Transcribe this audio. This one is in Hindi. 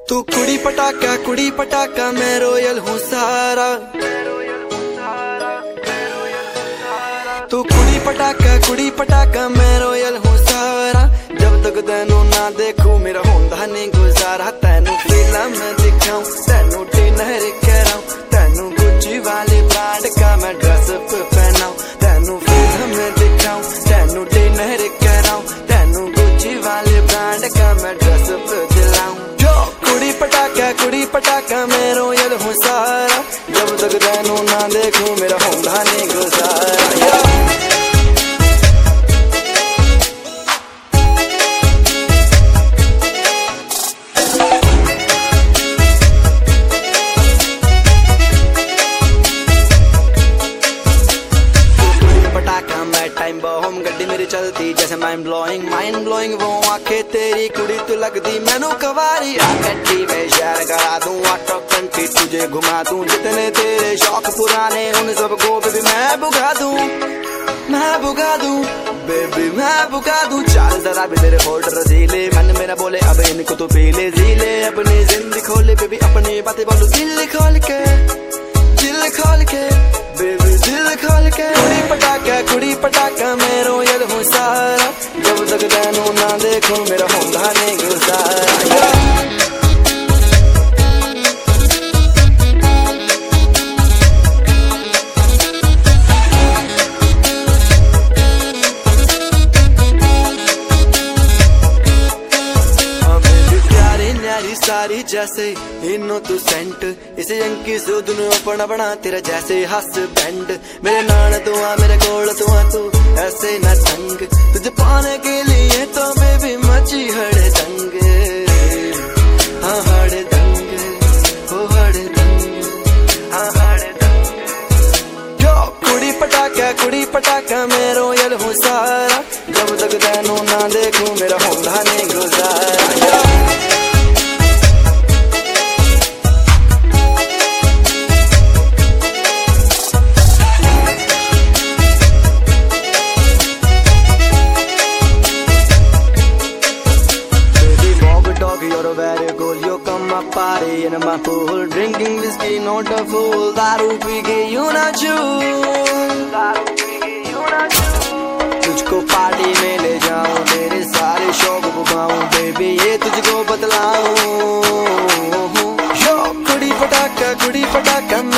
तू कुड़ी पटाका मैं रोयल हूँ सारा। तू कुड़ी पटाका मैं रोयल हूँ सारा। जब तक तेनू ना देखूं मेरा होंदा नहीं गुजारा। तेनू फिल्म दिखाऊं, तेनू डिनर कराऊं, तेनू गुच्ची वाले ब्रांड का मैं ड्रेस पहनाऊं। तेनू फिल्म दिखाऊं, तेनू डिनर कराऊं, तेनू गुच्ची वाले ब्रांड का मैं ड्रेस दिलाऊं। कुड़ी पटाका मैं रोयल हूँ सारा। जब तक तेनू ना देखूं मेरा होंदा नहीं गुजारा। टाइम बॉम गड्डी मेरी चलती जैसे माइंड ब्लोइंग वो आंखें तेरी कुड़ी तू लगदी मैनू कवारी। गड्डी में शहर करा दूं आउट ऑफ कंट्री तुझे घुमा दूं। जितने तेरे शौक पुराने उन सबको बेबी मैं बुगा दूं बेबी मैं बुगा दूं। चाल जरा भी तेरे होल्ड रसीले मन मेरा बोले अब इनको तो पी ले जीले। अपनी जिंदगी खोले बेबी अपनी बातें बोलूं दिल खोल के बेबी दिल खोल के। कुड़ी पटाका मैं रोयल हूँ सारा। जब तक तेनू ना देखूं मेरा होंदा नहीं गुजारा। सारी जैसे इनो तू सेंट इसे यंकी सूद नू अपना बना तेरा जैसे हस्बैंड। मेरे नान तू आ मेरे कोल तू आ तू ऐसे न तंग। तुझे पाने के लिए तो बेबी मची हड़े दंग। हाँ हड़े दंग ओ हड़े दंग हाँ हड़े दंग। यो कुड़ी पटाका मैं रोयल हूँ सारा। जब तक तेनू ना देखूं मेरा होंदा नहीं गुजारा। You're very cool, you come my party in my pool, drinking whiskey, not a fool. दारू पी के you not तुझको पार्टी में ले जाऊं, तेरे सारे शौक बुझाऊं, बेबी ये तुझको बतलाऊं। यो कुड़ी पटाका